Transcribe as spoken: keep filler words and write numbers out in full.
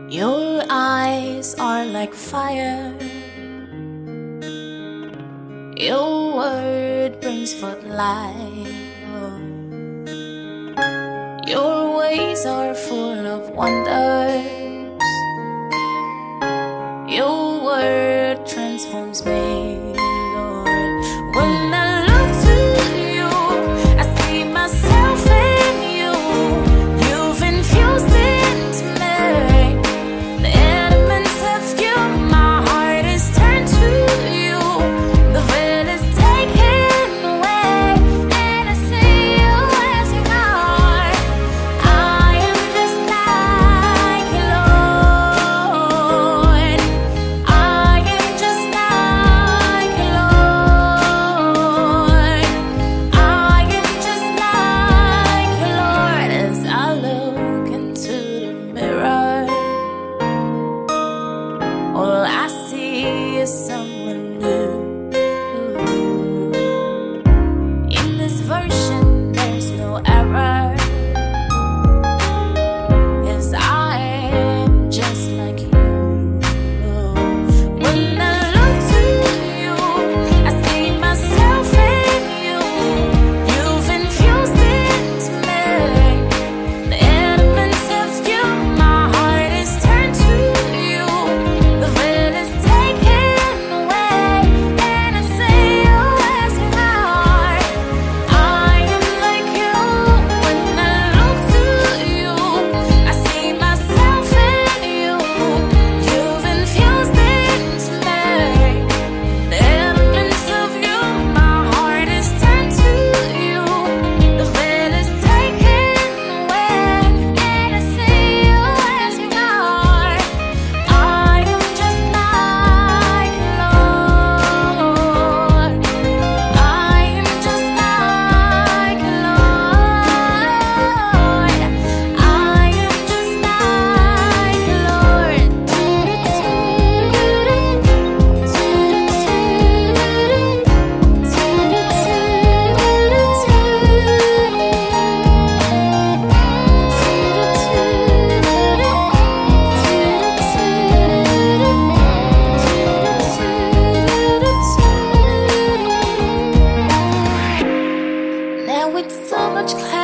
Your eyes are like fire. Your word brings forth light. Oh. Your ways are full of wonders. Your word transforms me, Lord. When I look to you, I see myself in you. You've infused into me the elements of you. My heart is turned to you. The veil is taken away, and I see you as you are. I am just like you, Lord. I am just like you, Lord. I am just like you, Lord. As I look into the mirror, all I see is someone new. In this version, there's no error, 'cause I am just like you. When I look to you, I see myself in you. You've infused into me the elements of you. My heart is turned to you. The veil is taken away, and I see you as you are. I am like you. When I look to you, I see myself in you. You've infused into me the elements of you. My heart is turned to you. The veil is taken away, and I see you as you are. I am just like you, Lord. I am just like you, Lord. I am just like you, Lord. Now it's so much clearer.